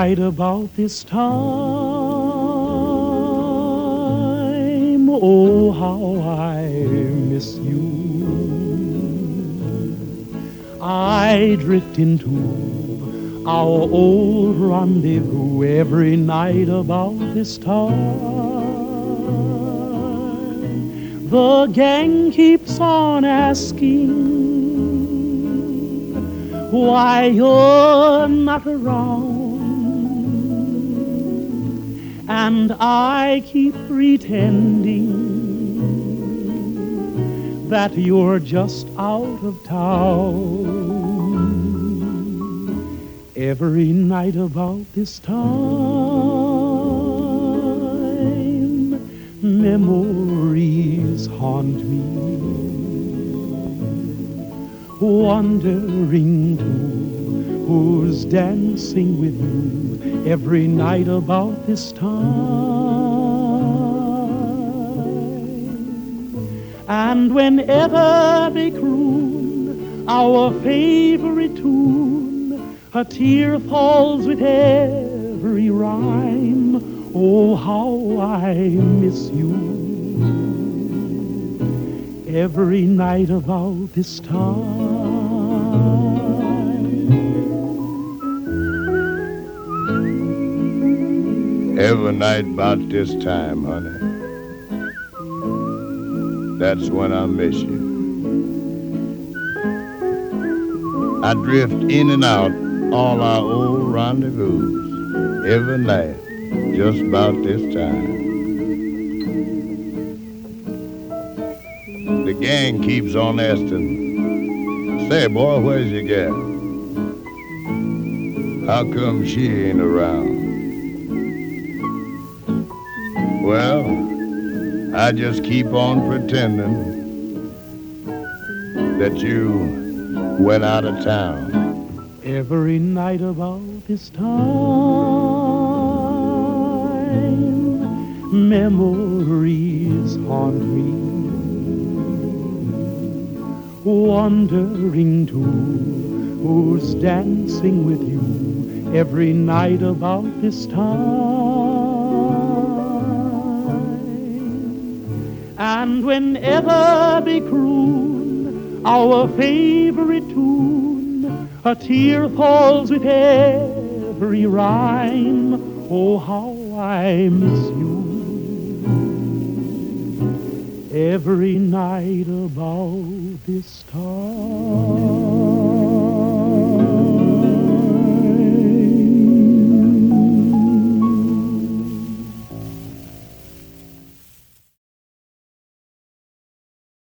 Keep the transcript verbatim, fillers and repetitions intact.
night about this time, oh, how I miss you. I drift into our old rendezvous every night about this time. The gang keeps on asking why you're not around, and I keep pretending that you're just out of town. Every night about this time, memories haunt me, wondering too who's dancing with you every night about this time. And whenever they croon our favorite tune, a tear falls with every rhyme. Oh, how I miss you. Every night about this time. Every night about this time, honey, that's when I miss you. I drift in and out all our old rendezvous every night just about this time. The gang keeps on asking, say, boy, where's your gal? How come she ain't around? Well, I just keep on pretending that you went out of town. Every night about this time, memories haunt me, wondering too who's dancing with you every night about this time. And whenever they croon our favorite tune, a tear falls with every rhyme. Oh, how I miss you. Every night about this time.